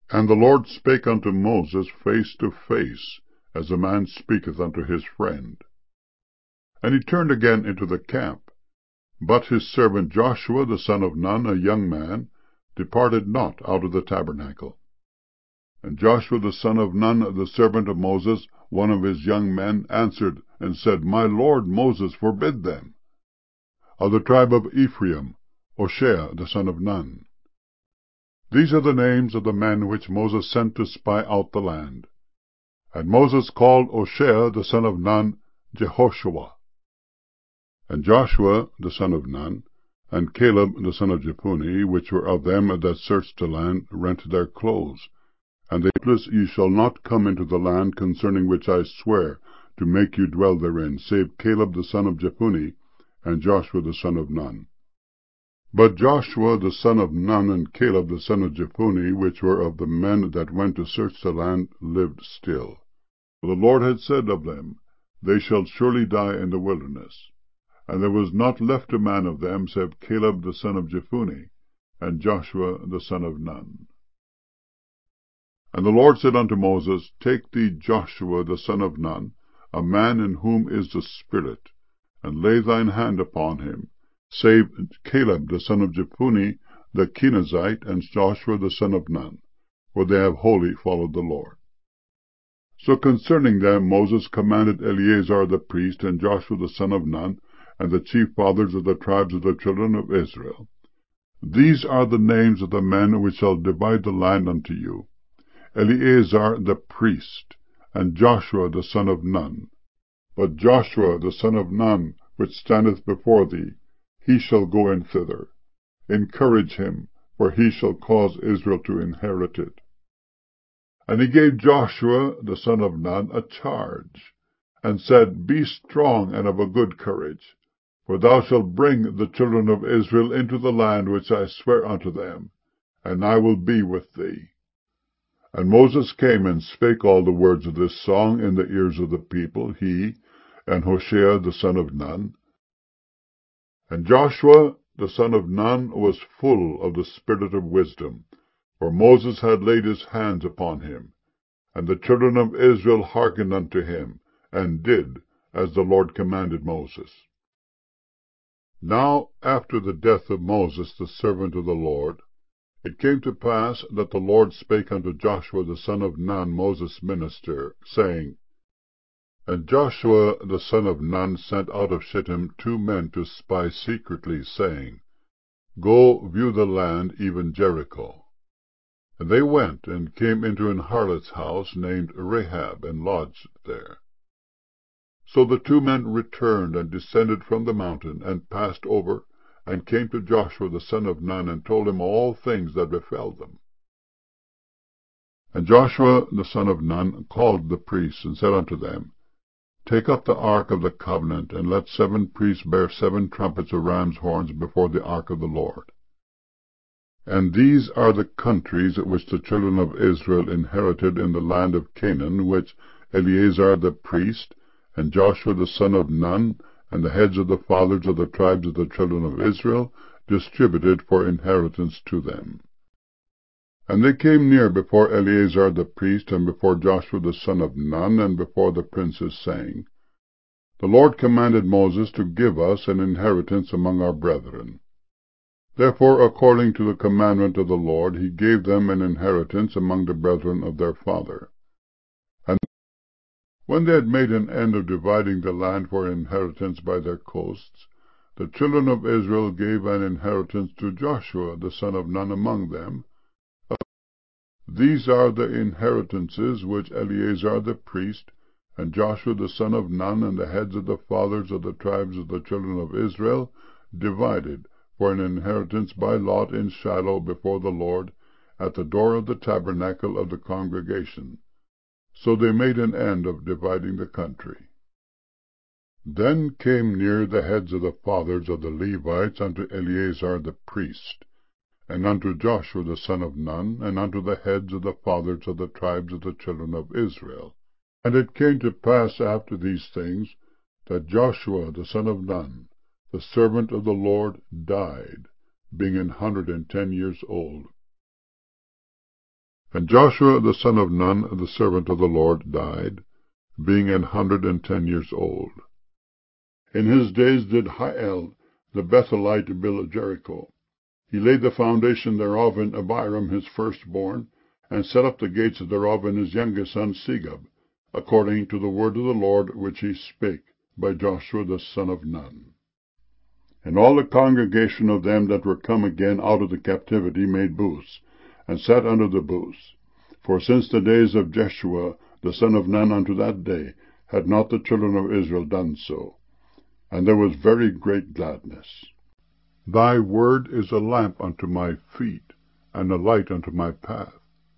And the Lord spake unto Moses face to face, as a man speaketh unto his friend. And he turned again into the camp. But his servant Joshua the son of Nun, a young man, departed not out of the tabernacle. And Joshua the son of Nun, the servant of Moses, one of his young men, answered and said, My lord Moses forbid them. Of the tribe of Ephraim, Hoshea the son of Nun. These are the names of the men which Moses sent to spy out the land. And Moses called Hoshea the son of Nun Jehoshua. And Joshua the son of Nun, and Caleb the son of Jephunneh, which were of them that searched the land, rent their clothes. And they said, Ye shall not come into the land concerning which I swear to make you dwell therein, save Caleb the son of Jephunneh, and Joshua the son of Nun. But Joshua the son of Nun, and Caleb the son of Jephunneh, which were of the men that went to search the land, lived still. For the Lord had said of them, They shall surely die in the wilderness. And there was not left a man of them, save Caleb the son of Jephunneh, and Joshua the son of Nun. And the Lord said unto Moses, Take thee Joshua the son of Nun, a man in whom is the Spirit, and lay thine hand upon him, save Caleb the son of Jephunneh the Kenizzite, and Joshua the son of Nun, for they have wholly followed the Lord. So concerning them Moses commanded Eleazar the priest, and Joshua the son of Nun, and the chief fathers of the tribes of the children of Israel, These are the names of the men which shall divide the land unto you, Eleazar the priest, and Joshua the son of Nun. But Joshua the son of Nun, which standeth before thee, he shall go in thither. Encourage him, for he shall cause Israel to inherit it. And he gave Joshua the son of Nun a charge, and said, Be strong and of a good courage, for thou shalt bring the children of Israel into the land which I swear unto them, and I will be with thee. And Moses came and spake all the words of this song in the ears of the people, he and Hoshea the son of Nun. And Joshua the son of Nun was full of the spirit of wisdom, for Moses had laid his hands upon him. And the children of Israel hearkened unto him, and did as the Lord commanded Moses. Now after the death of Moses the servant of the Lord, it came to pass that the Lord spake unto Joshua the son of Nun, Moses' minister, saying, And Joshua the son of Nun sent out of Shittim 2 men to spy secretly, saying, Go view the land, even Jericho. And they went, and came into an harlot's house named Rahab, and lodged there. So the 2 men returned, and descended from the mountain, and passed over, and came to Joshua the son of Nun, and told him all things that befell them. And Joshua the son of Nun called the priests, and said unto them, Take up the ark of the covenant, and let 7 priests bear 7 trumpets of ram's horns before the ark of the Lord. And these are the countries which the children of Israel inherited in the land of Canaan, which Eleazar the priest, and Joshua the son of Nun, and the heads of the fathers of the tribes of the children of Israel, distributed for inheritance to them. And they came near before Eleazar the priest, and before Joshua the son of Nun, and before the princes, saying, The Lord commanded Moses to give us an inheritance among our brethren. Therefore, according to the commandment of the Lord, he gave them an inheritance among the brethren of their father. And when they had made an end of dividing the land for inheritance by their coasts, the children of Israel gave an inheritance to Joshua the son of Nun among them. These are the inheritances which Eleazar the priest, and Joshua the son of Nun, and the heads of the fathers of the tribes of the children of Israel, divided for an inheritance by lot in Shiloh before the Lord, at the door of the tabernacle of the congregation. So they made an end of dividing the country. Then came near the heads of the fathers of the Levites unto Eleazar the priest, and unto Joshua the son of Nun, and unto the heads of the fathers of the tribes of the children of Israel. And it came to pass after these things, that Joshua the son of Nun, the servant of the Lord, died, being 110 years old. And Joshua the son of Nun, the servant of the Lord, died, being 110 years old. In his days did Hiel the Bethelite build Jericho. He laid the foundation thereof in Abiram his firstborn, and set up the gates thereof in his youngest son Segub, according to the word of the Lord which he spake by Joshua the son of Nun. And all the congregation of them that were come again out of the captivity made booths, and sat under the booths. For since the days of Jeshua the son of Nun unto that day had not the children of Israel done so. And there was very great gladness. Thy word is a lamp unto my feet, and a light unto my path.